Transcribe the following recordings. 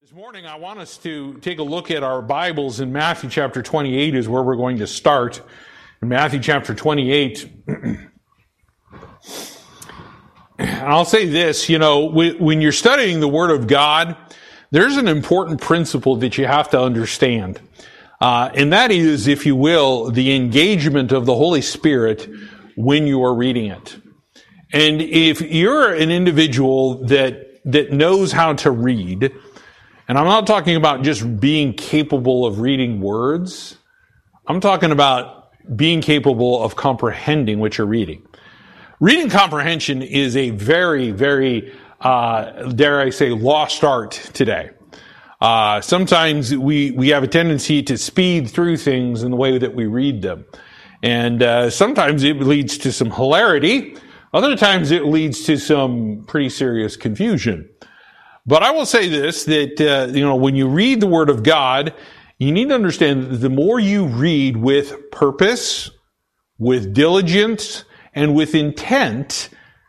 This morning, I want us to take a look at our Bibles in Matthew chapter 28 is where we're going to start. In Matthew chapter 28, and I'll say this, when you're studying the Word of God, there's an important principle that you have to understand. And that is, if you will, the engagement of the Holy Spirit when you are reading it. And if you're an individual that knows how to read, and I'm not talking about just being capable of reading words. I'm talking about being capable of comprehending what you're reading. Reading comprehension is a very, very, dare I say, lost art today. Sometimes we have a tendency to speed through things in the way that we read them. And sometimes it leads to some hilarity. Other times it leads to some pretty serious confusion. But I will say this, that, when you read the Word of God, you need to understand that the more you read with purpose, with diligence, and with intent,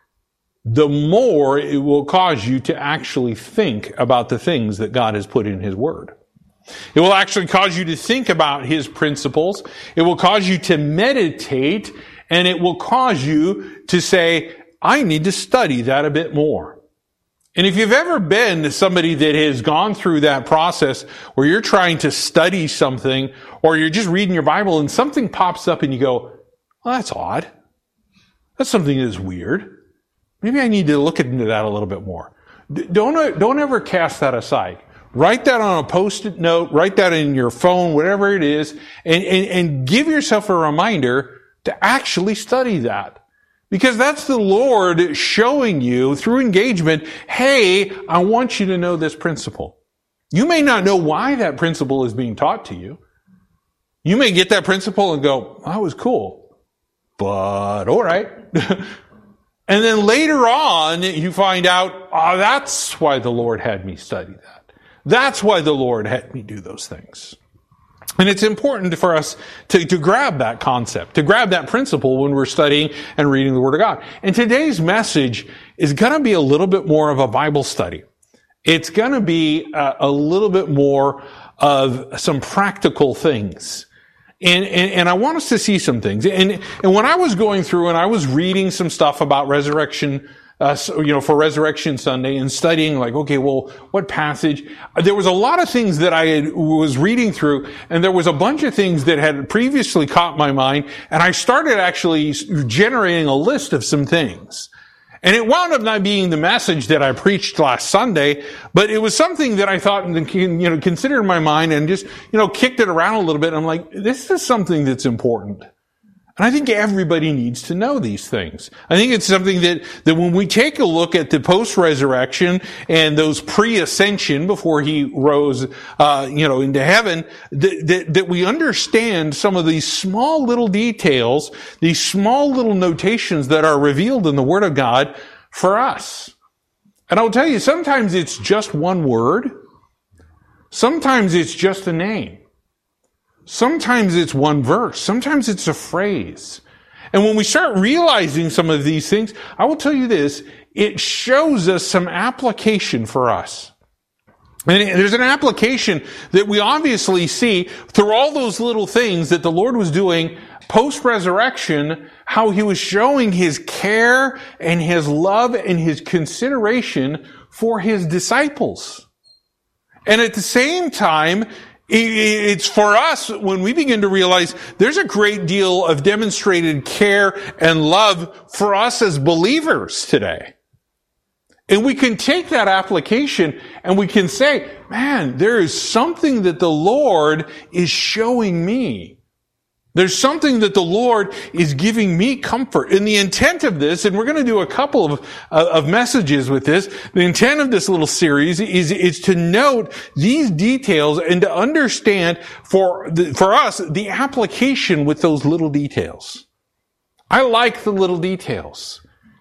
the more it will cause you to actually think about the things that God has put in His Word. It will actually cause you to think about His principles. It will cause you to meditate, and it will cause you to say, I need to study that a bit more. And if you've ever been somebody that has gone through that process where you're trying to study something or you're just reading your Bible and something pops up and you go, well, that's odd. That's something that's weird. Maybe I need to look into that a little bit more. Don't ever cast that aside. Write that on a Post-it note, write that in your phone, whatever it is, and give yourself a reminder to actually study that. Because that's the Lord showing you through engagement, hey, I want you to know this principle. You may not know why that principle is being taught to you. You may get that principle and go, that was cool, but all right. And then later on, you find out, that's why the Lord had me study that. That's why the Lord had me do those things. And it's important for us to grab that concept, to grab that principle when we're studying and reading the Word of God. And today's message is going to be a little bit more of a Bible study. It's going to be a little bit more of some practical things. And I want us to see some things. And when I was going through and I was reading some stuff about resurrection, for Resurrection Sunday and studying what passage? There was a lot of things that I was reading through, and there was a bunch of things that had previously caught my mind, and I started actually generating a list of some things. And it wound up not being the message that I preached last Sunday, but it was something that I thought, considered in my mind and just, kicked it around a little bit. And I'm like, this is something that's important. And I think everybody needs to know these things. I think it's something that when we take a look at the post-resurrection and those pre-ascension before He rose, into heaven, that we understand some of these small little details, these small little notations that are revealed in the Word of God for us. And I'll tell you, sometimes it's just one word. Sometimes it's just a name. Sometimes it's one verse. Sometimes it's a phrase. And when we start realizing some of these things, I will tell you this, it shows us some application for us. And there's an application that we obviously see through all those little things that the Lord was doing post-resurrection, how He was showing His care and His love and His consideration for His disciples. And at the same time, it's for us when we begin to realize there's a great deal of demonstrated care and love for us as believers today. And we can take that application and we can say, man, there is something that the Lord is showing me. There's something that the Lord is giving me comfort. And the intent of this, and we're going to do a couple of messages with this, the intent of this little series is to note these details and to understand for us the application with those little details. I like the little details.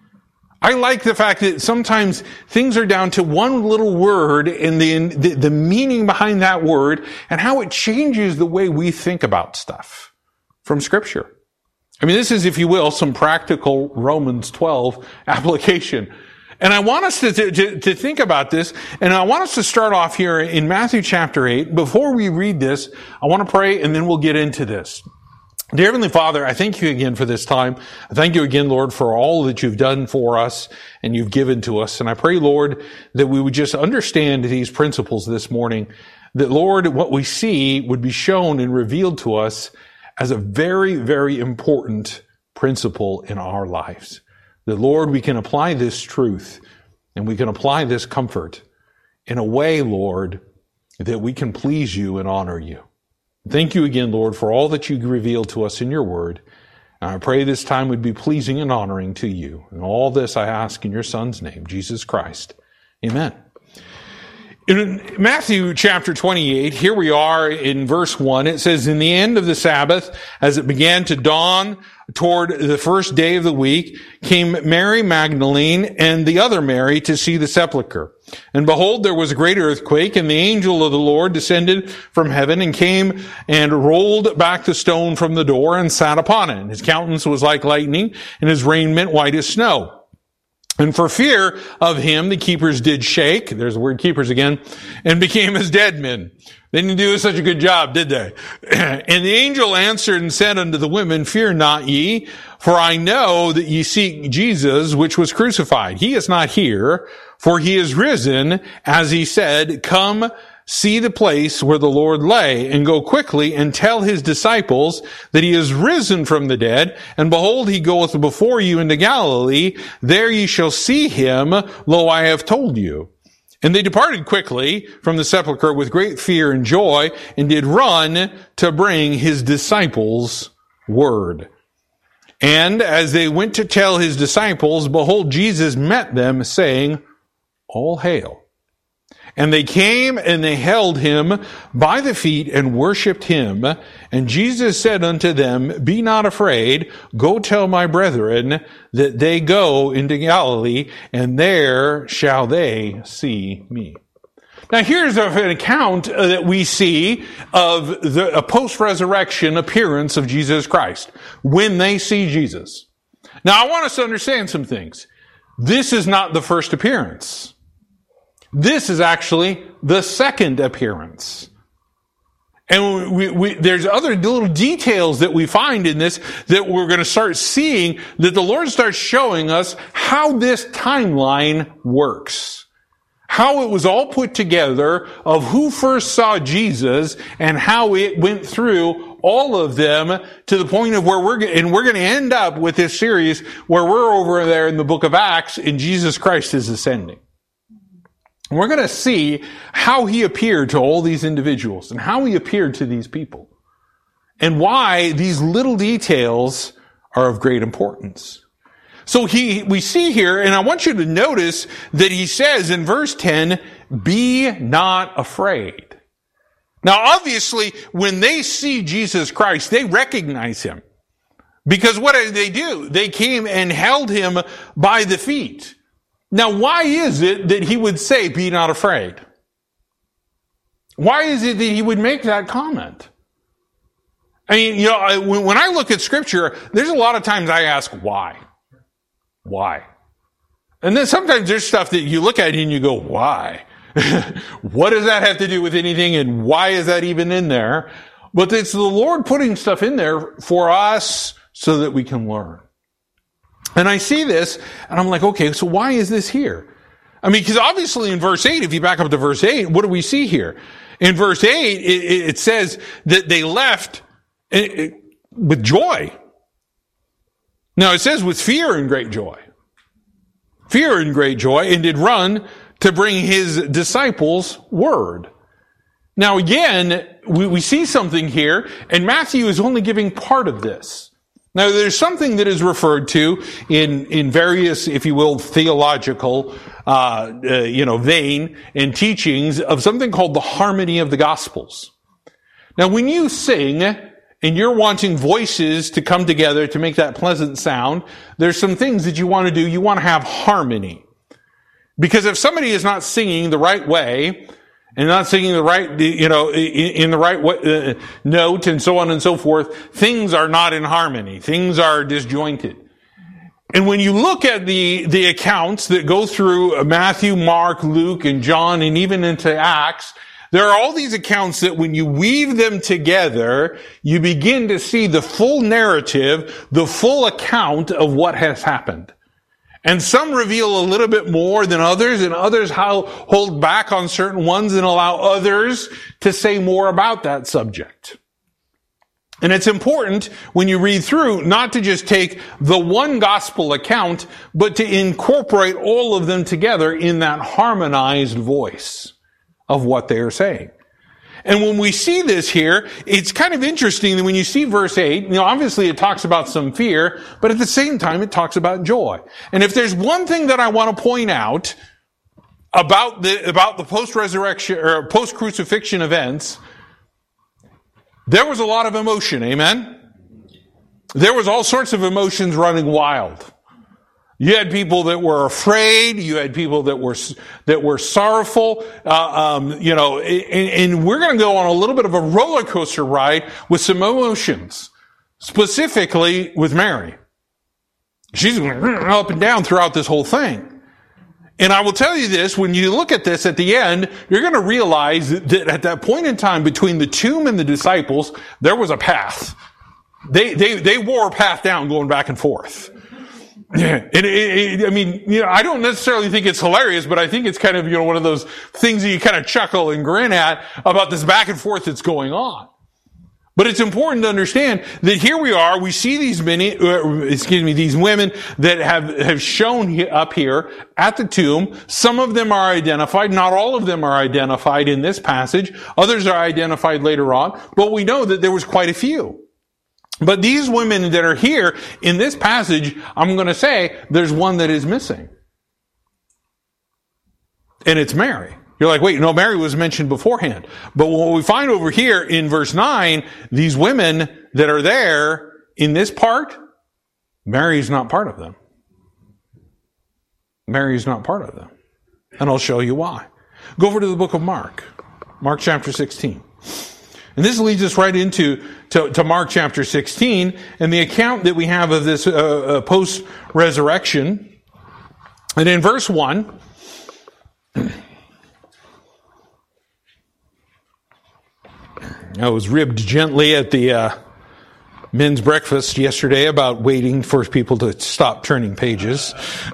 I like the fact that sometimes things are down to one little word and the meaning behind that word and how it changes the way we think about stuff from Scripture. I mean, this is, if you will, some practical Romans 12 application. And I want us to think about this, and I want us to start off here in Matthew chapter 8. Before we read this, I want to pray, and then we'll get into this. Dear Heavenly Father, I thank you again for this time. I thank you again, Lord, for all that you've done for us and you've given to us. And I pray, Lord, that we would just understand these principles this morning, that, Lord, what we see would be shown and revealed to us as a very, very important principle in our lives. That, Lord, we can apply this truth and we can apply this comfort in a way, Lord, that we can please you and honor you. Thank you again, Lord, for all that you revealed to us in your word. And I pray this time would be pleasing and honoring to you. And all this I ask in your Son's name, Jesus Christ. Amen. In Matthew chapter 28, here we are in verse 1. It says, in the end of the Sabbath, as it began to dawn toward the first day of the week, came Mary Magdalene and the other Mary to see the sepulchre. And behold, there was a great earthquake, and the angel of the Lord descended from heaven and came and rolled back the stone from the door and sat upon it. And his countenance was like lightning, and his raiment white as snow. And for fear of him, the keepers did shake, there's the word keepers again, and became as dead men. They didn't do such a good job, did they? And the angel answered and said unto the women, fear not ye, for I know that ye seek Jesus, which was crucified. He is not here, for he is risen, as he said, come see the place where the Lord lay, and go quickly and tell his disciples that he is risen from the dead. And behold, he goeth before you into Galilee. There ye shall see him. Lo, I have told you. And they departed quickly from the sepulchre with great fear and joy, and did run to bring his disciples word. And as they went to tell his disciples, behold, Jesus met them, saying, all hail. And they came and they held him by the feet and worshipped him. And Jesus said unto them, be not afraid. Go tell my brethren that they go into Galilee, and there shall they see me. Now here's an account that we see of a post-resurrection appearance of Jesus Christ when they see Jesus. Now I want us to understand some things. This is not the first appearance. This is actually the second appearance. And there's other little details that we find in this that we're going to start seeing, that the Lord starts showing us how this timeline works. How it was all put together of who first saw Jesus and how it went through all of them to the point of where we're going to end up with this series where we're over there in the book of Acts and Jesus Christ is ascending. And we're going to see how he appeared to all these individuals and how he appeared to these people and why these little details are of great importance. So we see here, and I want you to notice that he says in verse 10, be not afraid. Now obviously, when they see Jesus Christ, they recognize him. Because what did they do? They came and held him by the feet. Now, why is it that he would say, be not afraid? Why is it that he would make that comment? I mean, when I look at Scripture, there's a lot of times I ask, why? Why? And then sometimes there's stuff that you look at and you go, why? What does that have to do with anything, and why is that even in there? But it's the Lord putting stuff in there for us so that we can learn. And I see this, and I'm like, okay, so why is this here? I mean, because obviously in verse 8, if you back up to verse 8, what do we see here? In verse 8, it says that they left with joy. Now it says with fear and great joy. Fear and great joy, and did run to bring his disciples word. Now again, we see something here, and Matthew is only giving part of this. Now, there's something that is referred to in various, if you will, theological, vein and teachings of something called the harmony of the Gospels. Now, when you sing and you're wanting voices to come together to make that pleasant sound, there's some things that you want to do. You want to have harmony. Because if somebody is not singing the right way, and not singing the right, in the right note and so on and so forth, things are not in harmony. Things are disjointed. And when you look at the accounts that go through Matthew, Mark, Luke, and John, and even into Acts, there are all these accounts that when you weave them together, you begin to see the full narrative, the full account of what has happened. And some reveal a little bit more than others, and others hold back on certain ones and allow others to say more about that subject. And it's important when you read through not to just take the one gospel account, but to incorporate all of them together in that harmonized voice of what they are saying. And when we see this here, it's kind of interesting that when you see verse 8, obviously it talks about some fear, but at the same time it talks about joy. And if there's one thing that I want to point out about the post-resurrection or post-crucifixion events, there was a lot of emotion, amen? There was all sorts of emotions running wild. You had people that were afraid. You had people that were sorrowful. And we're going to go on a little bit of a roller coaster ride with some emotions, specifically with Mary. She's going up and down throughout this whole thing. And I will tell you this, when you look at this at the end, you're going to realize that at that point in time between the tomb and the disciples, there was a path. They wore a path down going back and forth. Yeah. I don't necessarily think it's hilarious, but I think it's kind of, one of those things that you kind of chuckle and grin at about this back and forth that's going on. But it's important to understand that here we are, we see these these women that have shown up here at the tomb. Some of them are identified, not all of them are identified in this passage. Others are identified later on, but we know that there was quite a few. But these women that are here in this passage, I'm going to say there's one that is missing. And it's Mary. You're like, wait, no, Mary was mentioned beforehand. But what we find over here in verse 9, these women that are there in this part, Mary is not part of them. Mary is not part of them. And I'll show you why. Go over to the book of Mark. Mark chapter 16. And this leads us right into Mark chapter 16 and the account that we have of this post-resurrection. And in verse 1, I was ribbed gently at the men's breakfast yesterday about waiting for people to stop turning pages.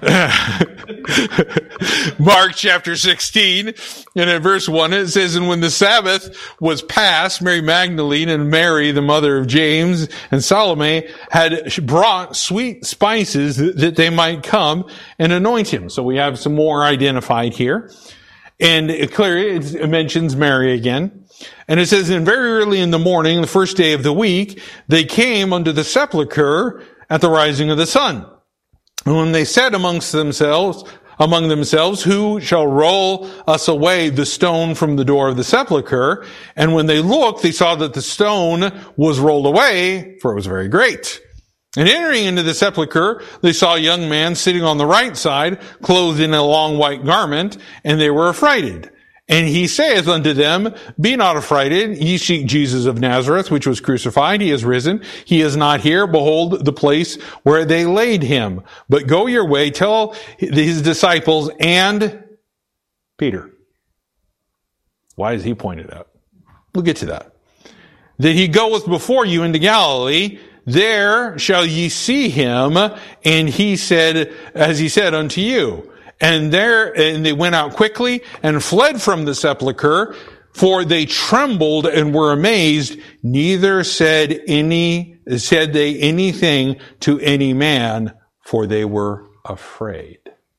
Mark chapter 16, and in verse 1 it says, "And when the Sabbath was past, Mary Magdalene and Mary, the mother of James, and Salome had brought sweet spices that they might come and anoint him." So we have some more identified here. And it mentions Mary again. And it says, "And very early in the morning, the first day of the week, they came unto the sepulchre at the rising of the sun. And when they said among themselves, who shall roll us away the stone from the door of the sepulchre? And when they looked, they saw that the stone was rolled away, for it was very great. And entering into the sepulchre, they saw a young man sitting on the right side, clothed in a long white garment, and they were affrighted. And he saith unto them, Be not affrighted, ye seek Jesus of Nazareth, which was crucified. He is risen. He is not here. Behold the place where they laid him. But go your way, tell his disciples and Peter." Why is he pointed out? We'll get to that. "That he goeth before you into Galilee. There shall ye see him, and he said, as he said unto you. And they went out quickly and fled from the sepulchre, for they trembled and were amazed. Neither said they anything to any man, for they were afraid."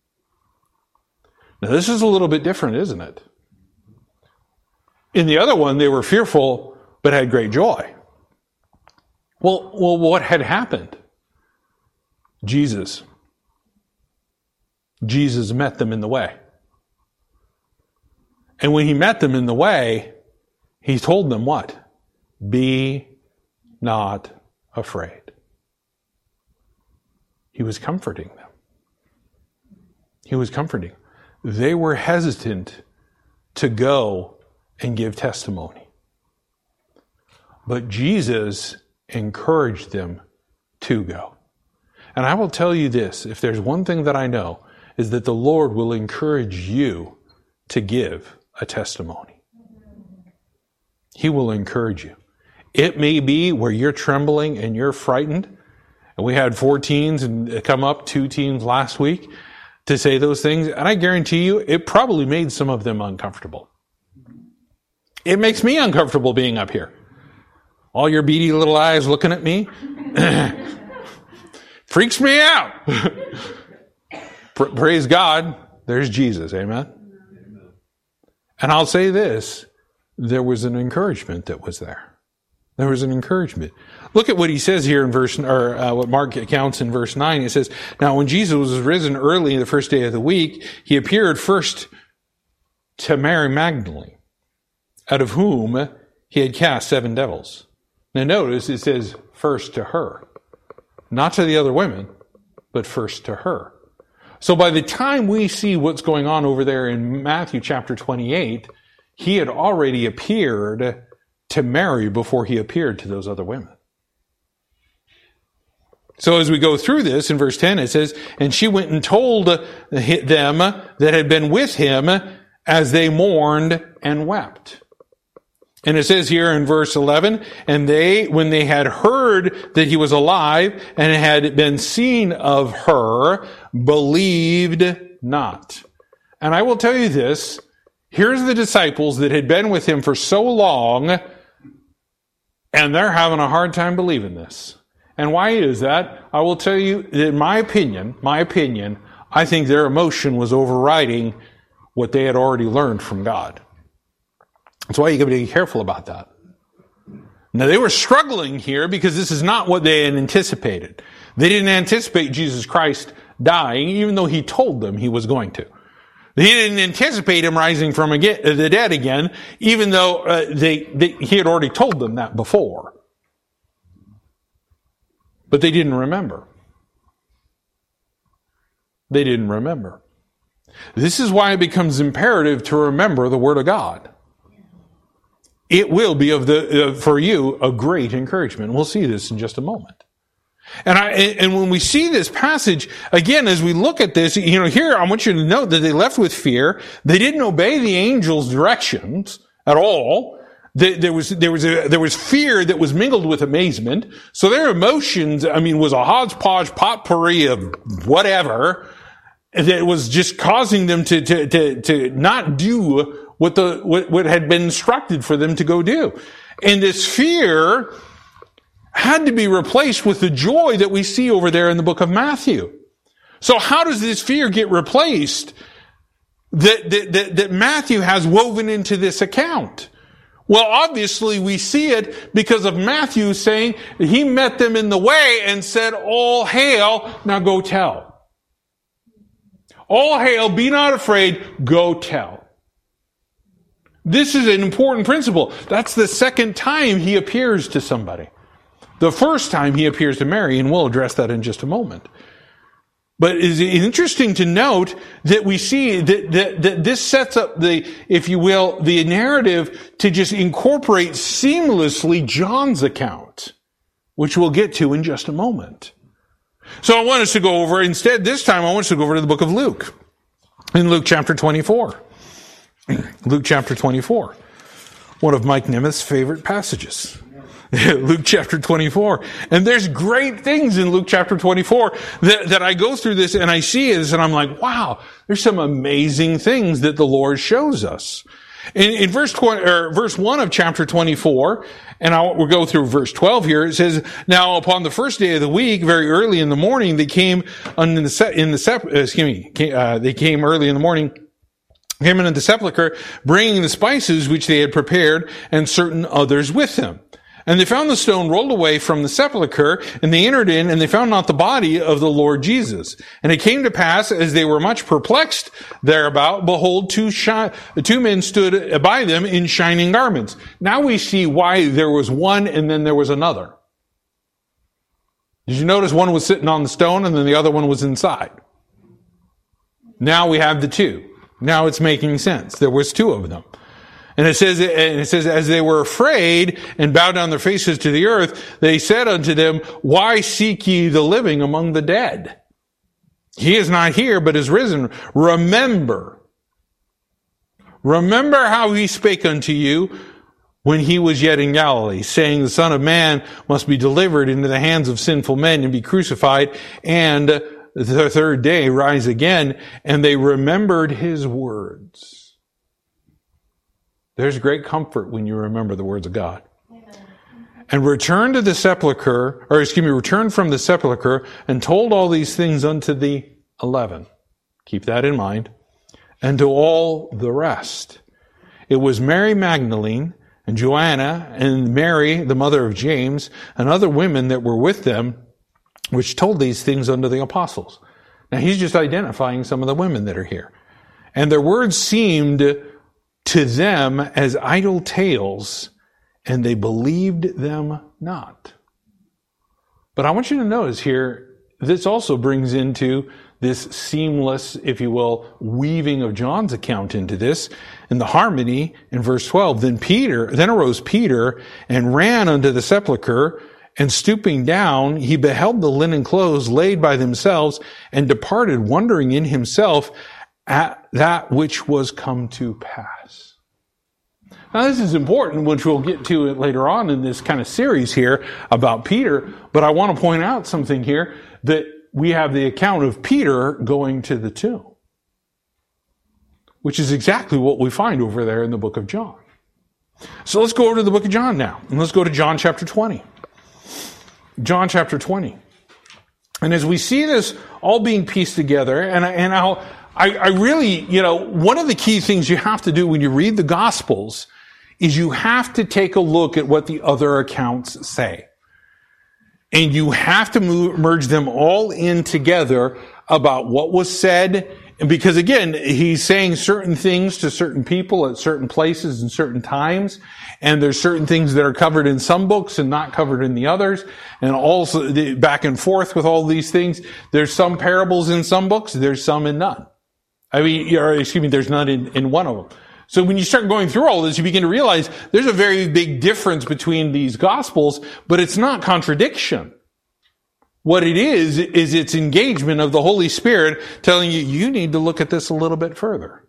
Now this is a little bit different, isn't it? In the other one, they were fearful, but had great joy. Well, what had happened? Jesus met them in the way. And when he met them in the way, he told them what? Be not afraid. He was comforting them. He was comforting. They were hesitant to go and give testimony. But Jesus encouraged them to go. And I will tell you this, if there's one thing that I know, is that the Lord will encourage you to give a testimony. He will encourage you. It may be where you're trembling and you're frightened. And we had 4 teens and come up, 2 teens last week to say those things. And I guarantee you, it probably made some of them uncomfortable. It makes me uncomfortable being up here. All your beady little eyes looking at me. Freaks me out. Praise God. There's Jesus. Amen. And I'll say this. There was an encouragement that was there. There was an encouragement. Look at what he says here in what Mark accounts in verse 9. It says, now when Jesus was risen early the first day of the week, he appeared first to Mary Magdalene, out of whom he had cast 7 devils. Now notice it says first to her. Not to the other women, but first to her. So by the time we see what's going on over there in Matthew chapter 28, he had already appeared to Mary before he appeared to those other women. So as we go through this, in verse 10 it says, and she went and told them that had been with him as they mourned and wept. And it says here in verse 11, and they, when they had heard that he was alive and had been seen of her, believed not. And I will tell you this, here's the disciples that had been with him for so long, and they're having a hard time believing this. And why is that? I will tell you, in my opinion, I think their emotion was overriding what they had already learned from God. That's why you got to be careful about that. Now, they were struggling here because this is not what they had anticipated. They didn't anticipate Jesus Christ dying, even though he told them he was going to. They didn't anticipate him rising from the dead again, even though he had already told them that before. But they didn't remember. They didn't remember. This is why it becomes imperative to remember the Word of God. It will be for you a great encouragement. We'll see this in just a moment. And when we see this passage, again, as we look at this, here I want you to note that they left with fear. They didn't obey the angel's directions at all. There was fear that was mingled with amazement. So their emotions, was a hodgepodge potpourri of whatever that was just causing them to not do what had been instructed for them to go do. And this fear had to be replaced with the joy that we see over there in the book of Matthew. So how does this fear get replaced that Matthew has woven into this account? Well, obviously we see it because of Matthew saying he met them in the way and said, all hail, now go tell. All hail, be not afraid, go tell. This is an important principle. That's the second time he appears to somebody. The first time he appears to Mary, and we'll address that in just a moment. But it's interesting to note that we see that this sets up the narrative to just incorporate seamlessly John's account, which we'll get to in just a moment. So I want us to go over, instead this time I want us to go over to the book of Luke. In Luke chapter 24. Luke chapter 24. One of Mike Nemeth's favorite passages. Luke chapter 24. And there's great things in Luke chapter 24 that I go through this and I see this and I'm like, wow, there's some amazing things that the Lord shows us. In verse 1 of chapter 24, and we'll go through verse 12 here, it says, now upon the first day of the week, very early in the morning, they came early in the morning, came into the sepulchre, bringing the spices which they had prepared, and certain others with them. And they found the stone rolled away from the sepulchre, and they entered in, and they found not the body of the Lord Jesus. And it came to pass, as they were much perplexed thereabout, behold, two men stood by them in shining garments. Now we see why there was one and then there was another. Did you notice one was sitting on the stone and then the other one was inside? Now we have the two. Now it's making sense. There was two of them. And it says, as they were afraid and bowed down their faces to the earth, they said unto them, why seek ye the living among the dead? He is not here, but is risen. Remember how he spake unto you when he was yet in Galilee, saying, the Son of Man must be delivered into the hands of sinful men and be crucified, and the third day rise again. And they remembered his words. There's great comfort when you remember the words of God. And returned from the sepulchre, and told all these things unto the 11. Keep that in mind. And to all the rest. It was Mary Magdalene, and Joanna, and Mary, the mother of James, and other women that were with them, which told these things unto the apostles. Now he's just identifying some of the women that are here. And their words seemed to them as idle tales, and they believed them not. But I want you to notice here, this also brings into this seamless, if you will, weaving of John's account into this, in the harmony in verse 12. Then arose Peter and ran unto the sepulchre, and stooping down, he beheld the linen clothes laid by themselves, and departed, wondering in himself at that which was come to pass. Now this is important, which we'll get to it later on in this kind of series here about Peter, but I want to point out something here, that we have the account of Peter going to the tomb, which is exactly what we find over there in the book of John. So let's go over to the book of John now, and let's go to John chapter 20. John chapter 20. And as we see this all being pieced together, and I really, one of the key things you have to do when you read the Gospels is you have to take a look at what the other accounts say. And you have to merge them all in together about what was said. Because again, he's saying certain things to certain people at certain places and certain times. And there's certain things that are covered in some books and not covered in the others. And also back and forth with all these things. There's some parables in some books. There's some in none. There's none in one of them. So when you start going through all this, you begin to realize there's a very big difference between these Gospels, but it's not contradiction. What it is its engagement of the Holy Spirit telling you need to look at this a little bit further.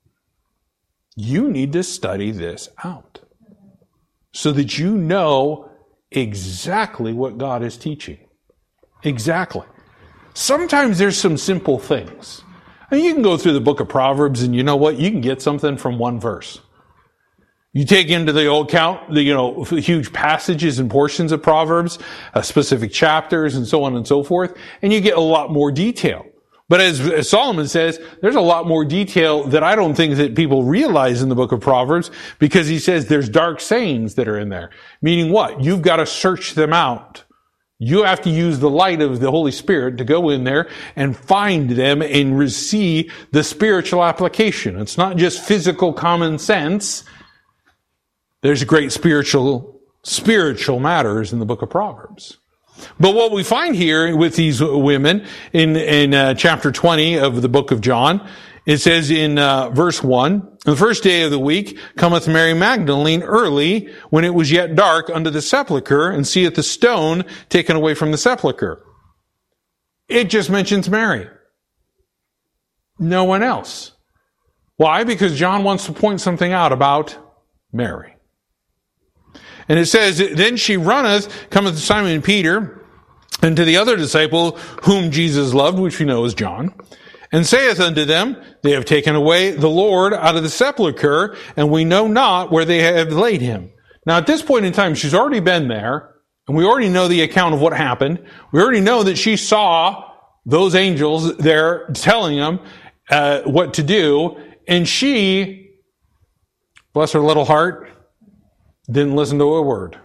You need to study this out so that you know exactly what God is teaching. Exactly. Sometimes there's some simple things. And you can go through the book of Proverbs and you know what? You can get something from one verse. You take into the old count, the huge passages and portions of Proverbs, specific chapters and so on and so forth, and you get a lot more detail. But as Solomon says, there's a lot more detail that I don't think that people realize in the book of Proverbs, because he says there's dark sayings that are in there. Meaning what? You've got to search them out. You have to use the light of the Holy Spirit to go in there and find them and receive the spiritual application. It's not just physical common sense. There's great spiritual matters in the book of Proverbs. But what we find here with these women in chapter 20 of the book of John, it says in verse 1, the first day of the week cometh Mary Magdalene early, when it was yet dark, unto the sepulchre, and seeth the stone taken away from the sepulchre. It just mentions Mary. No one else. Why? Because John wants to point something out about Mary. And it says, then she runneth, cometh to Simon Peter, and to the other disciple whom Jesus loved, which we know is John, and saith unto them, they have taken away the Lord out of the sepulchre, and we know not where they have laid him. Now at this point in time, she's already been there, and we already know the account of what happened. We already know that she saw those angels there telling them what to do, and she, bless her little heart, didn't listen to a word.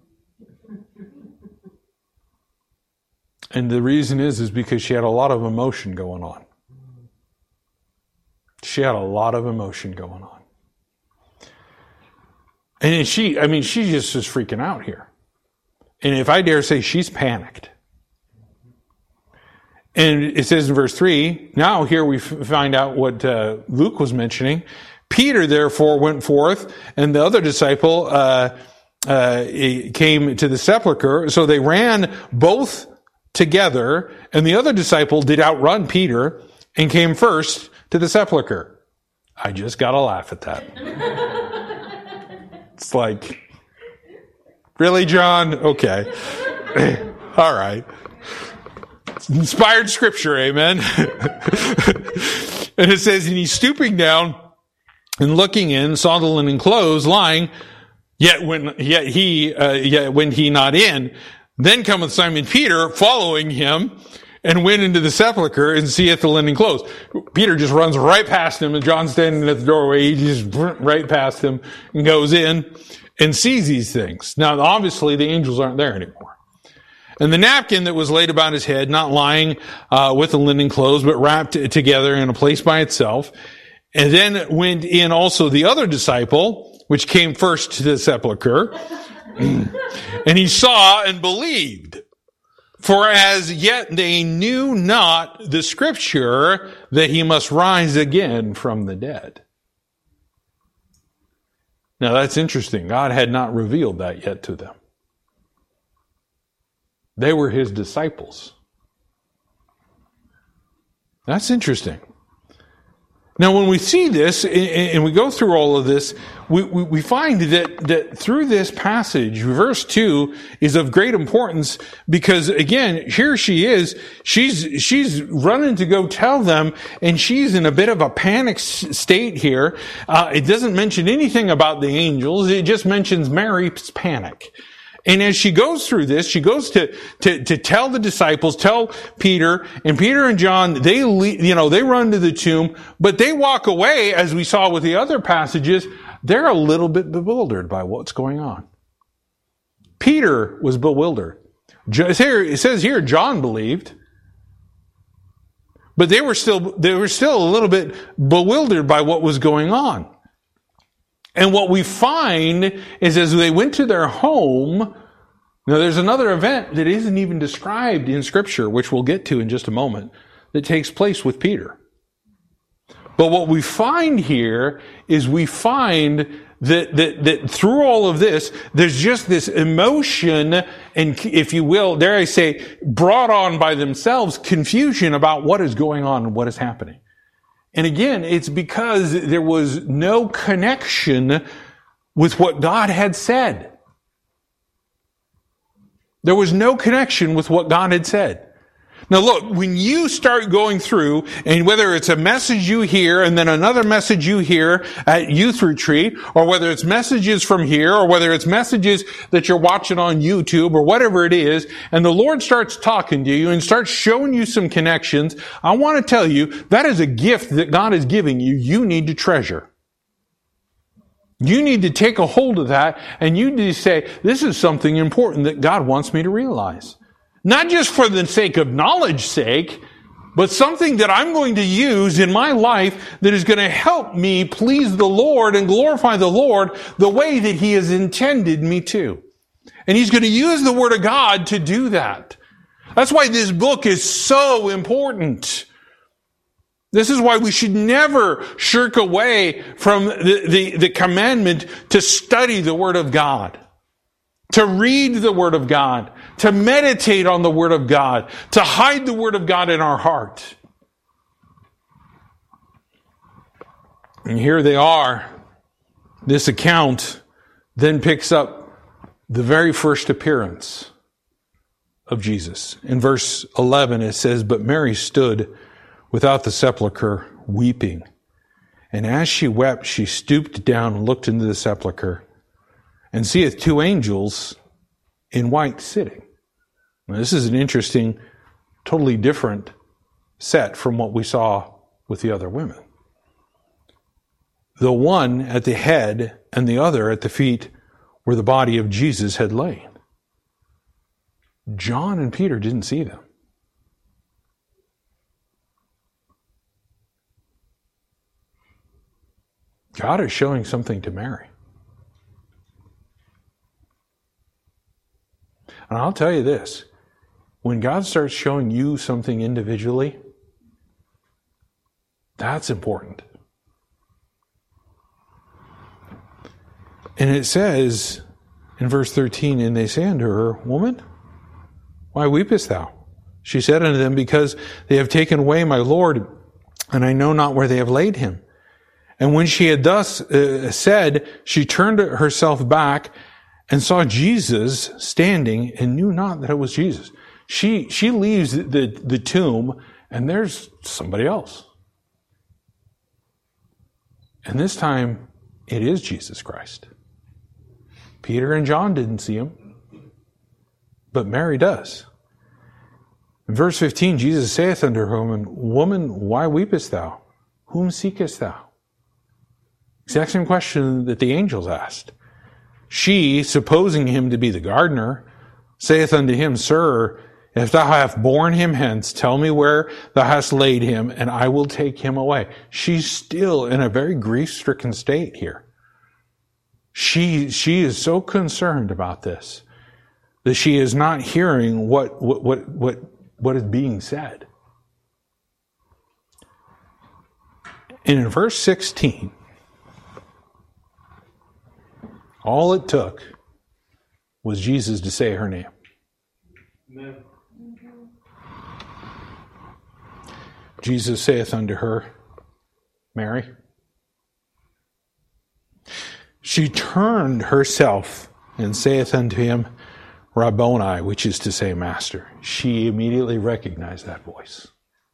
And the reason is because she had a lot of emotion going on. She had a lot of emotion going on. And she just is freaking out here. And if I dare say, she's panicked. And it says in verse 3, now here we find out what Luke was mentioning. Peter therefore went forth, and the other disciple came to the sepulchre. So they ran both together, and the other disciple did outrun Peter and came first to the sepulchre. I just gotta laugh at that. It's like, really, John? Okay. All right. It's inspired scripture, amen? And it says, and he stooping down and looking in, saw the linen clothes lying, yet when he not in, then cometh Simon Peter following him, and went into the sepulchre and seeth the linen clothes. Peter just runs right past him, and John's standing at the doorway. He just right past him and goes in and sees these things. Now, obviously, the angels aren't there anymore. And the napkin that was laid about his head, not lying with the linen clothes, but wrapped together in a place by itself. And then went in also the other disciple, which came first to the sepulchre. And he saw and believed. For as yet they knew not the scripture that he must rise again from the dead. Now that's interesting. God had not revealed that yet to them. They were his disciples. That's interesting. Now, when we see this and we go through all of this, we find that through this passage, verse 2 is of great importance because, again, here she is. She's running to go tell them, and she's in a bit of a panic state here. It doesn't mention anything about the angels. It just mentions Mary's panic. And as she goes through this, she goes to tell the disciples, tell Peter, and Peter and John, they run to the tomb, but they walk away, as we saw with the other passages, they're a little bit bewildered by what's going on. Peter was bewildered. It says here, John believed, but they were still a little bit bewildered by what was going on. And what we find is as they went to their home, now there's another event that isn't even described in Scripture, which we'll get to in just a moment, that takes place with Peter. But what we find here is we find that through all of this, there's just this emotion and, if you will, dare I say, brought on by themselves, confusion about what is going on and what is happening. And again, it's because there was no connection with what God had said. There was no connection with what God had said. Now look, when you start going through, and whether it's a message you hear and then another message you hear at youth retreat, or whether it's messages from here, or whether it's messages that you're watching on YouTube, or whatever it is, and the Lord starts talking to you and starts showing you some connections, I want to tell you, that is a gift that God is giving you. You need to treasure. You need to take a hold of that, and you need to say, this is something important that God wants me to realize. Not just for the sake of knowledge's sake, but something that I'm going to use in my life that is going to help me please the Lord and glorify the Lord the way that He has intended me to. And He's going to use the Word of God to do that. That's why this book is so important. This is why we should never shirk away from the commandment to study the Word of God, to read the Word of God, to meditate on the Word of God, to hide the Word of God in our heart. And here they are. This account then picks up the very first appearance of Jesus. In verse 11 it says, "But Mary stood without the sepulchre, weeping. And as she wept, she stooped down and looked into the sepulchre, and seeth two angels in white sitting." Now, this is an interesting, totally different set from what we saw with the other women. The one at the head and the other at the feet where the body of Jesus had lain. John and Peter didn't see them. God is showing something to Mary. And I'll tell you this, when God starts showing you something individually, that's important. And it says in verse 13, and they say unto her, Woman, why weepest thou? She said unto them, Because they have taken away my Lord, and I know not where they have laid him. And when she had thus said, she turned herself back and saw Jesus standing and knew not that it was Jesus. She leaves the tomb, and there's somebody else. And this time, it is Jesus Christ. Peter and John didn't see him, but Mary does. In verse 15, Jesus saith unto her, Woman, why weepest thou? Whom seekest thou? Exact same question that the angels asked. She, supposing him to be the gardener, saith unto him, Sir, if thou hast borne him hence, tell me where thou hast laid him, and I will take him away. She's still in a very grief-stricken state here. She is so concerned about this that she is not hearing what is being said. And in verse 16, all it took was Jesus to say her name. Amen. Jesus saith unto her, Mary. She turned herself and saith unto him, Rabboni, which is to say, Master. She immediately recognized that voice.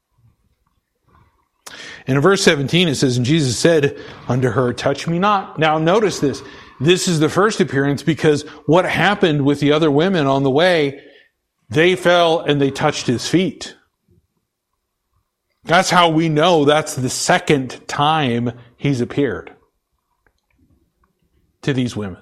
And in verse 17 it says, And Jesus said unto her, Touch me not. Now notice this. This is the first appearance, because what happened with the other women on the way, they fell and they touched his feet. That's how we know that's the second time he's appeared to these women.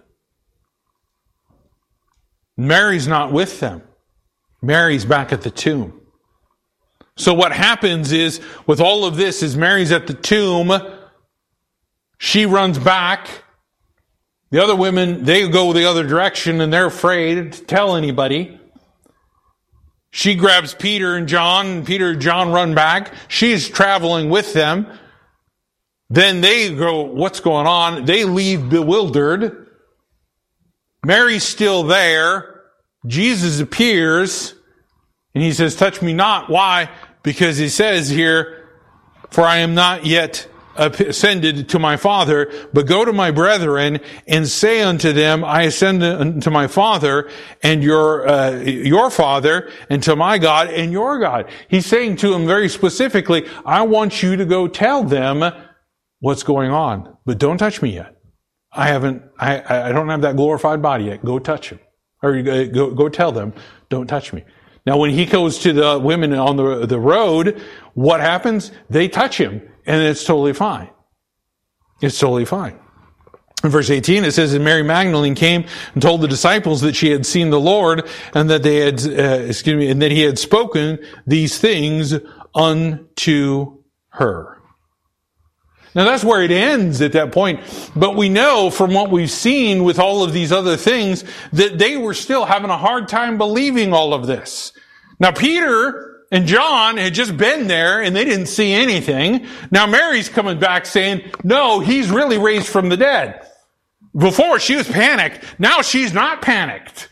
Mary's not with them. Mary's back at the tomb. So what happens is, with all of this, is Mary's at the tomb. She runs back. The other women, they go the other direction and they're afraid to tell anybody. She grabs Peter and John, and Peter and John run back. She's traveling with them. Then they go, what's going on? They leave bewildered. Mary's still there. Jesus appears, and he says, Touch me not. Why? Because he says here, For I am not yet ascended to my Father, but go to my brethren and say unto them, I ascend unto my Father and your Father, and to my God and your God. He's saying to them very specifically, I want you to go tell them what's going on, but don't touch me yet. I don't have that glorified body yet. Go touch him. Or go tell them, don't touch me. Now when he goes to the women on the road, what happens? They touch him, and it's totally fine. It's totally fine. In verse 18 it says, And Mary Magdalene came and told the disciples that she had seen the Lord, and that they had, and that he had spoken these things unto her. Now that's where it ends at that point. But we know from what we've seen with all of these other things that they were still having a hard time believing all of this. Now Peter and John had just been there and they didn't see anything. Now Mary's coming back saying, no, he's really raised from the dead. Before she was panicked. Now she's not panicked.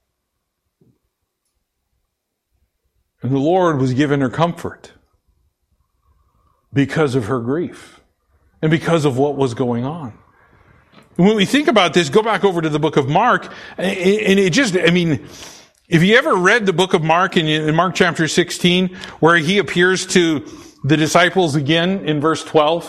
And the Lord was giving her comfort because of her grief. And because of what was going on. And when we think about this, go back over to the book of Mark, and it just, if you ever read the book of Mark, in Mark chapter 16, where he appears to the disciples again in verse 12,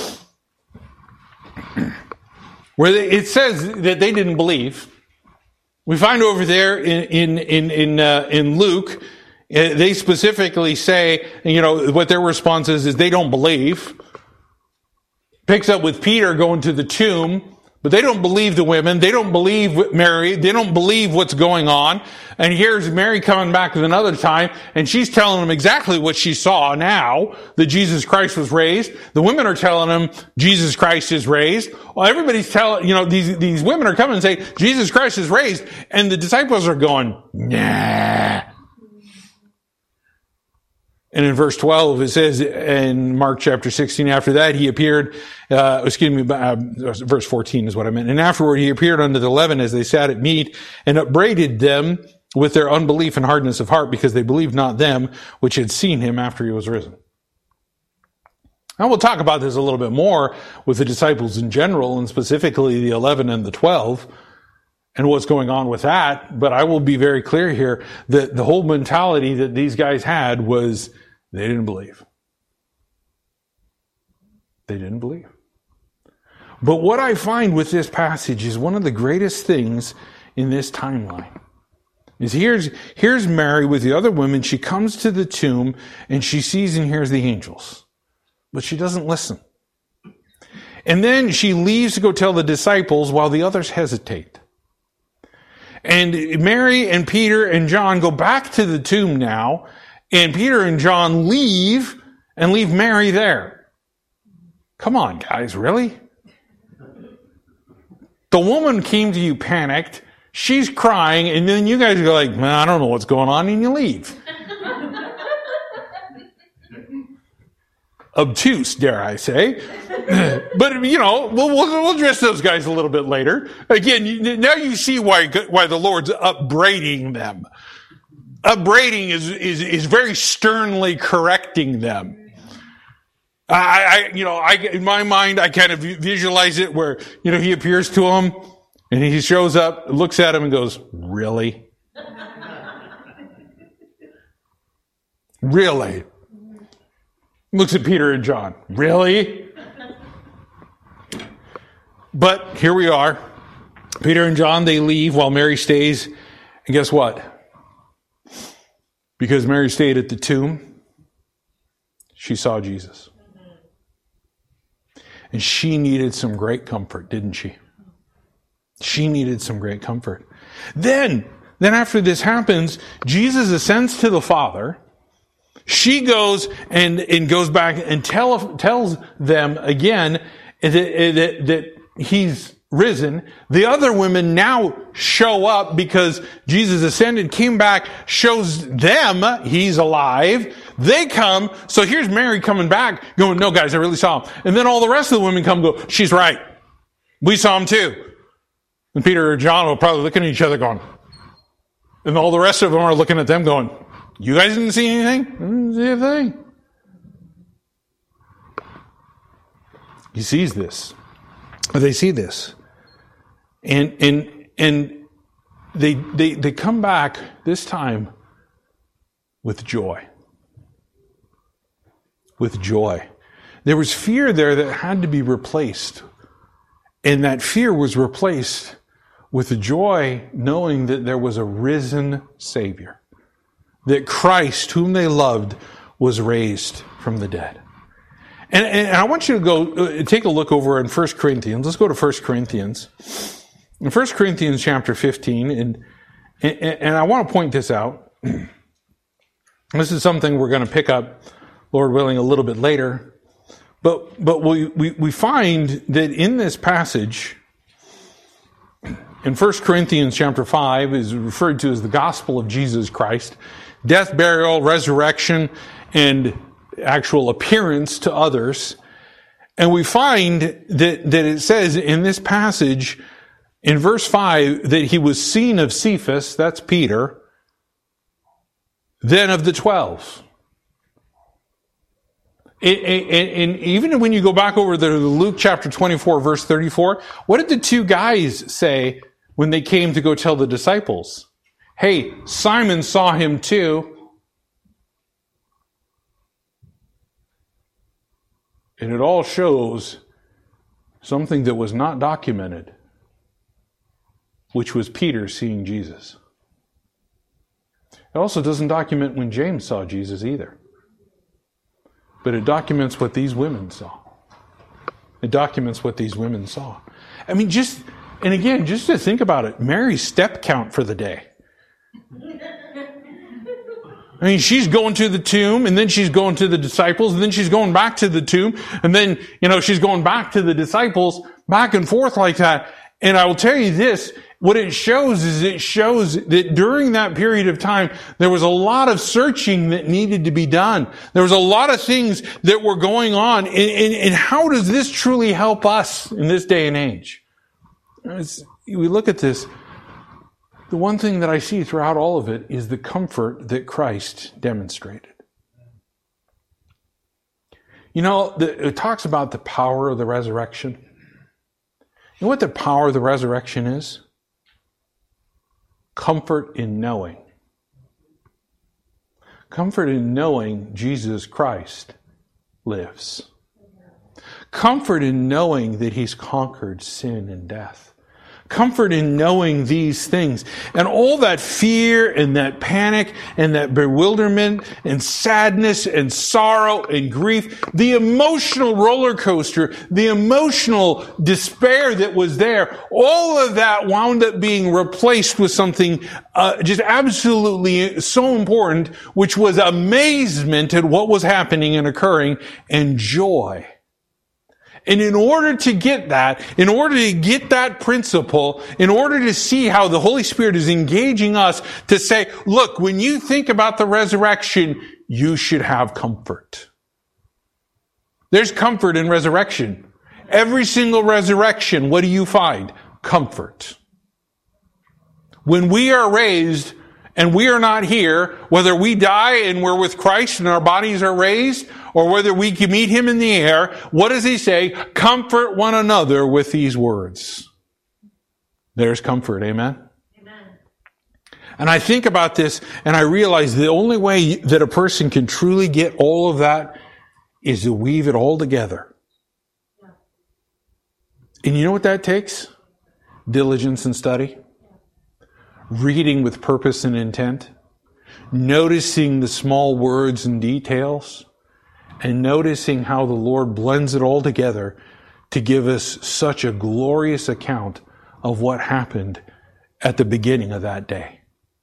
where it says that they didn't believe. We find over there in Luke, they specifically say, what their response is they don't believe. Picks up with Peter going to the tomb, but they don't believe the women. They don't believe Mary. They don't believe what's going on. And here's Mary coming back another time, and she's telling them exactly what she saw now, that Jesus Christ was raised. The women are telling them Jesus Christ is raised. Well, everybody's telling, these women are coming and say, Jesus Christ is raised. And the disciples are going, nah. And in verse 12, it says in Mark chapter 16, after that he appeared, verse 14 is what I meant. And afterward he appeared unto the 11 as they sat at meat and upbraided them with their unbelief and hardness of heart, because they believed not them which had seen him after he was risen. Now we'll talk about this a little bit more with the disciples in general, and specifically the 11 and the 12, and what's going on with that. But I will be very clear here that the whole mentality that these guys had was they didn't believe. They didn't believe. But what I find with this passage is one of the greatest things in this timeline. Is here's Mary with the other women. She comes to the tomb and she sees and hears the angels. But she doesn't listen. And then she leaves to go tell the disciples while the others hesitate. And Mary and Peter and John go back to the tomb now, and Peter and John leave and leave Mary there. Come on, guys, really? The woman came to you panicked, she's crying, and then you guys go like, man, I don't know what's going on, and you leave. Obtuse, dare I say. But, we'll address those guys a little bit later. Again, now you see why the Lord's upbraiding them. Upbraiding is very sternly correcting them. In my mind, I kind of visualize it where, he appears to them and he shows up, looks at him and goes, really? Really? Looks at Peter and John. Really? But here we are. Peter and John, they leave while Mary stays. And guess what? Because Mary stayed at the tomb, she saw Jesus. And she needed some great comfort, didn't she? She needed some great comfort. Then after this happens, Jesus ascends to the Father. She goes and goes back and tells them again that he's risen. The other women now show up because Jesus ascended, came back, shows them he's alive. They come. So here's Mary coming back going, no guys, I really saw him. And then all the rest of the women come and go, she's right. We saw him too. And Peter and John will probably looking at each other going, and all the rest of them are looking at them going, you guys didn't see anything? Didn't see a thing. He sees this. They see this. And they come back this time with joy. With joy. There was fear there that had to be replaced. And that fear was replaced with the joy knowing that there was a risen Savior. That Christ, whom they loved, was raised from the dead. And I want you to go take a look over in 1 Corinthians. Let's go to 1 Corinthians. In 1 Corinthians chapter 15, and I want to point this out. This is something we're going to pick up, Lord willing, a little bit later. But we find that in this passage, in 1 Corinthians chapter 5, is referred to as the gospel of Jesus Christ. Death, burial, resurrection, and actual appearance to others. And we find that it says in this passage, in verse 5, that he was seen of Cephas, that's Peter, then of the 12. And even when you go back over to Luke chapter 24, verse 34, what did the two guys say when they came to go tell the disciples? Hey, Simon saw him too. And it all shows something that was not documented, which was Peter seeing Jesus. It also doesn't document when James saw Jesus either. But it documents what these women saw. It documents what these women saw. I mean, just to think about it, Mary's step count for the day. I mean, she's going to the tomb, and then she's going to the disciples, and then she's going back to the tomb, and then, she's going back to the disciples, back and forth like that. And I will tell you this, what it shows is it shows that during that period of time, there was a lot of searching that needed to be done. There was a lot of things that were going on. And how does this truly help us in this day and age? As we look at this, the one thing that I see throughout all of it is the comfort that Christ demonstrated. You know, it talks about the power of the resurrection. You know what the power of the resurrection is? Comfort in knowing. Comfort in knowing Jesus Christ lives. Comfort in knowing that He's conquered sin and death. Comfort in knowing these things. And all that fear and that panic and that bewilderment and sadness and sorrow and grief, the emotional roller coaster, the emotional despair that was there, all of that wound up being replaced with something just absolutely so important, which was amazement at what was happening and occurring, and joy. And in order to get that principle, in order to see how the Holy Spirit is engaging us to say, look, when you think about the resurrection, you should have comfort. There's comfort in resurrection. Every single resurrection, what do you find? Comfort. When we are raised and we are not here, whether we die and we're with Christ and our bodies are raised, or whether we can meet Him in the air, what does He say? Comfort one another with these words. There's comfort, amen? Amen. And I think about this and I realize the only way that a person can truly get all of that is to weave it all together. Yeah. And you know what that takes? Diligence and study. Reading with purpose and intent. Noticing the small words and details. And noticing how the Lord blends it all together to give us such a glorious account of what happened at the beginning of that day.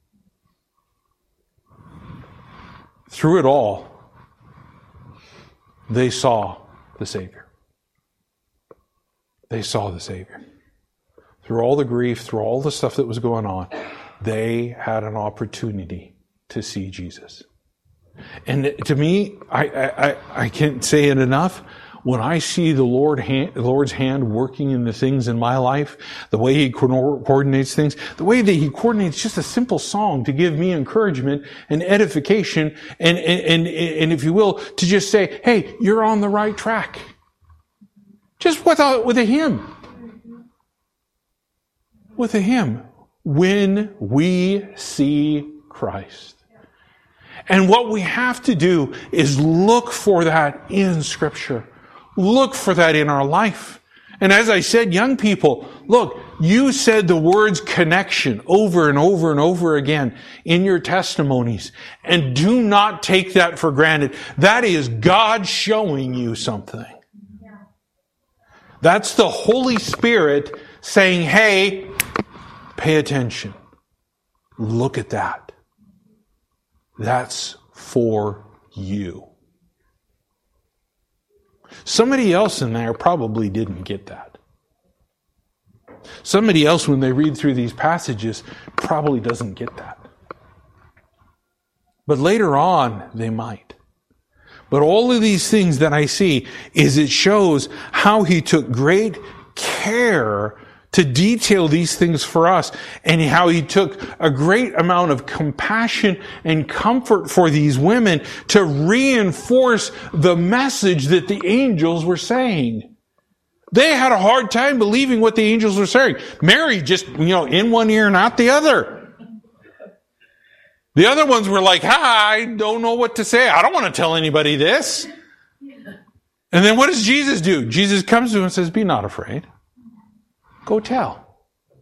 Through it all, they saw the Savior. They saw the Savior. Through all the grief, through all the stuff that was going on, they had an opportunity to see Jesus. And to me, I can't say it enough. When I see the Lord's hand working in the things in my life, the way He coordinates things, the way that He coordinates just a simple song to give me encouragement and edification, and if you will, to just say, hey, you're on the right track. Just with a hymn. With a hymn. When we see Christ. And what we have to do is look for that in Scripture. Look for that in our life. And as I said, young people, look, you said the words connection over and over and over again in your testimonies. And do not take that for granted. That is God showing you something. That's the Holy Spirit saying, hey, pay attention. Look at that. That's for you. Somebody else in there probably didn't get that. Somebody else, when they read through these passages, probably doesn't get that. But later on, they might. But all of these things that I see is it shows how He took great care to detail these things for us, and how He took a great amount of compassion and comfort for these women to reinforce the message that the angels were saying. They had a hard time believing what the angels were saying. Mary just, in one ear and out the other. The other ones were like, I don't know what to say. I don't want to tell anybody this. And then what does Jesus do? Jesus comes to him and says, be not afraid. Go tell.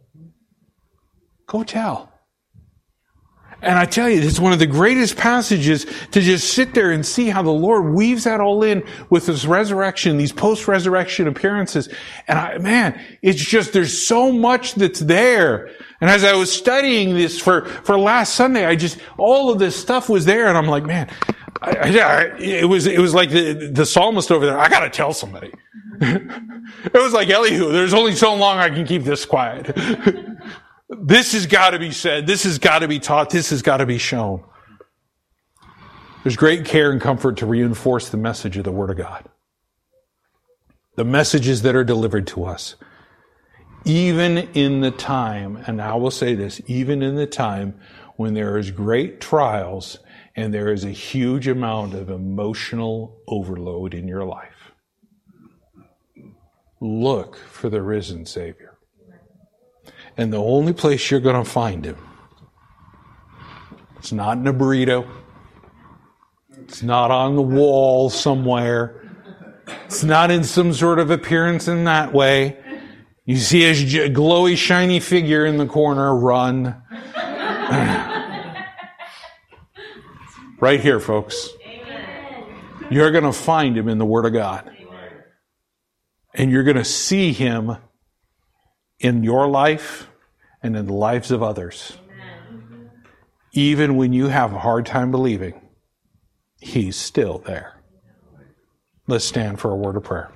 Go tell. And I tell you, it's one of the greatest passages to just sit there and see how the Lord weaves that all in with this resurrection, these post-resurrection appearances. And it's just, there's so much that's there. And as I was studying this for last Sunday, all of this stuff was there, and I'm like, man, it was like the psalmist over there. I gotta tell somebody. It was like Elihu. There's only so long I can keep this quiet. This has got to be said. This has got to be taught. This has got to be shown. There's great care and comfort to reinforce the message of the Word of God. The messages that are delivered to us. Even in the time, and I will say this, even in the time when there is great trials and there is a huge amount of emotional overload in your life, look for the risen Savior. And the only place you're going to find Him, it's not in a burrito. It's not on the wall somewhere. It's not in some sort of appearance in that way. You see his glowy, shiny figure in the corner, run. Right here, folks. Amen. You're going to find Him in the Word of God. Amen. And you're going to see Him in your life and in the lives of others. Amen. Even when you have a hard time believing, He's still there. Let's stand for a word of prayer.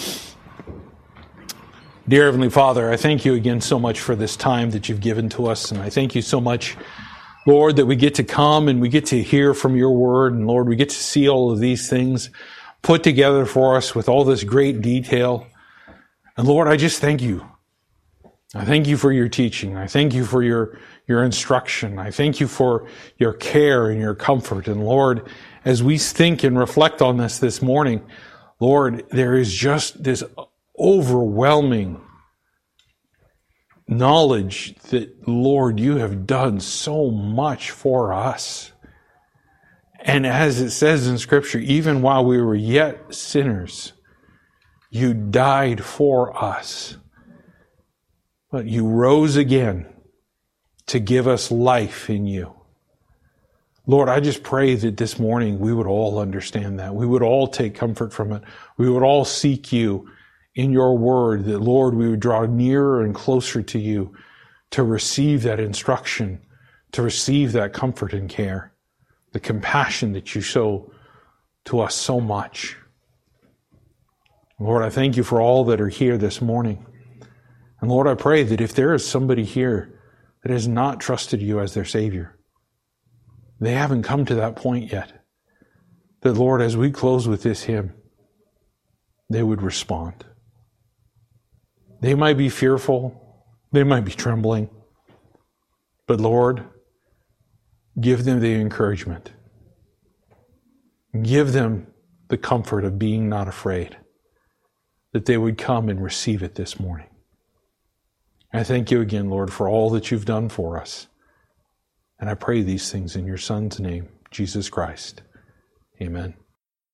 Dear Heavenly Father, I thank You again so much for this time that You've given to us. And I thank You so much, Lord, that we get to come and we get to hear from Your Word. And Lord, we get to see all of these things put together for us with all this great detail. And Lord, I just thank You. I thank You for Your teaching. I thank You for your instruction. I thank You for Your care and Your comfort. And Lord, as we think and reflect on this morning, Lord, there is just this overwhelming knowledge that, Lord, You have done so much for us. And as it says in Scripture, even while we were yet sinners, You died for us. But You rose again to give us life in You. Lord, I just pray that this morning we would all understand that. We would all take comfort from it. We would all seek You in Your Word, that, Lord, we would draw nearer and closer to You to receive that instruction, to receive that comfort and care, the compassion that You show to us so much. Lord, I thank You for all that are here this morning. And Lord, I pray that if there is somebody here that has not trusted You as their Savior, they haven't come to that point yet, that, Lord, as we close with this hymn, they would respond. They might be fearful. They might be trembling. But, Lord, give them the encouragement. Give them the comfort of being not afraid, that they would come and receive it this morning. I thank You again, Lord, for all that You've done for us. And I pray these things in Your Son's name, Jesus Christ. Amen.